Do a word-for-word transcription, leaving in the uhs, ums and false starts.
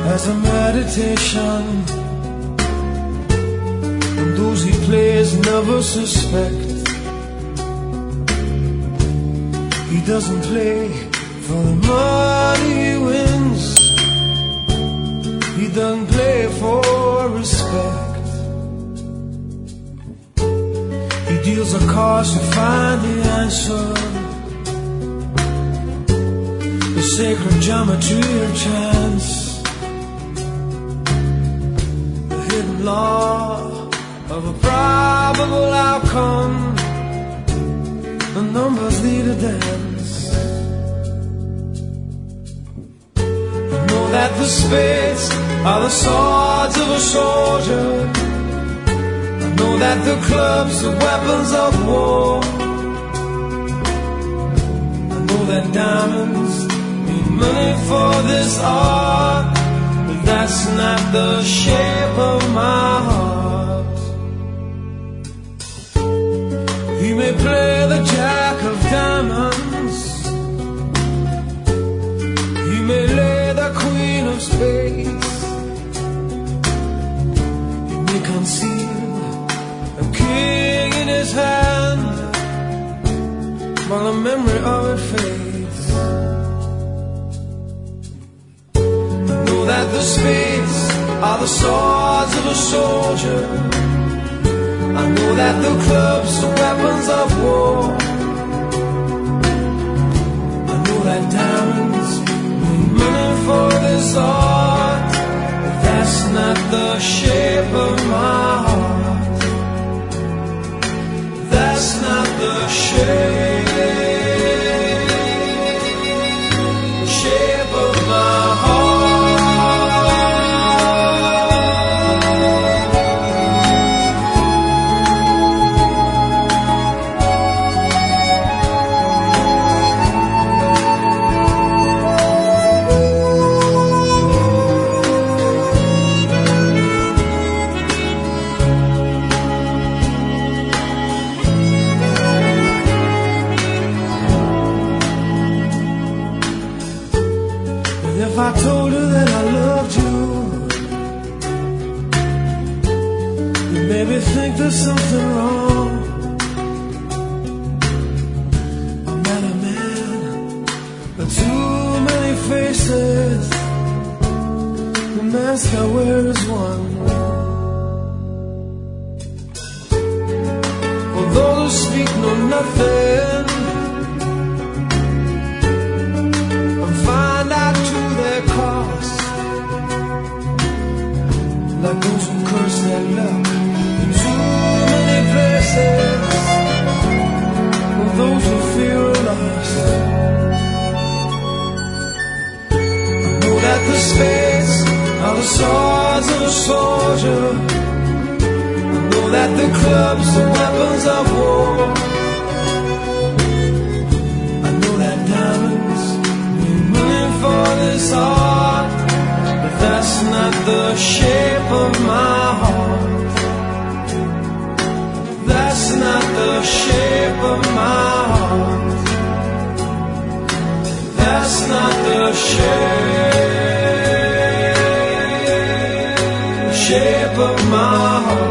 as a meditation, and those he plays never suspect. He doesn't play for the money he wins, he doesn't play for respect. He deals the cards to find the answer, the sacred geometry of chance, the hidden law of a probable outcome. The numbers lead a dance. I know that the spades are the swords of a soldier. I know that the clubs are weapons of war. I know that diamonds need money for this art, but that's not the shape of my heart. He may play the jack of diamonds, he may lay the queen of spades, he may conceal a king in his hand while the memory of it fades. I know that the spades are the swords of a soldier. I know that the clubs are weapons of war. I know that diamonds need money for this art, but that's not the shape of my heart. That's not the shape, shape of my heart. If I told her that I loved you, you maybe think there's something wrong. I met a man with too many faces, the mask I wear is one. For those who speak know nothing and find out to their cost, like those who curse their luck in too many places, or those who feel lost. I know that the spades are the swords of a soldier. I know that the clubs are weapons of war. I know that diamonds need money for this art, but that's not the shape of my heart. That's not the shape of my heart. That's not the shape, shape of my heart.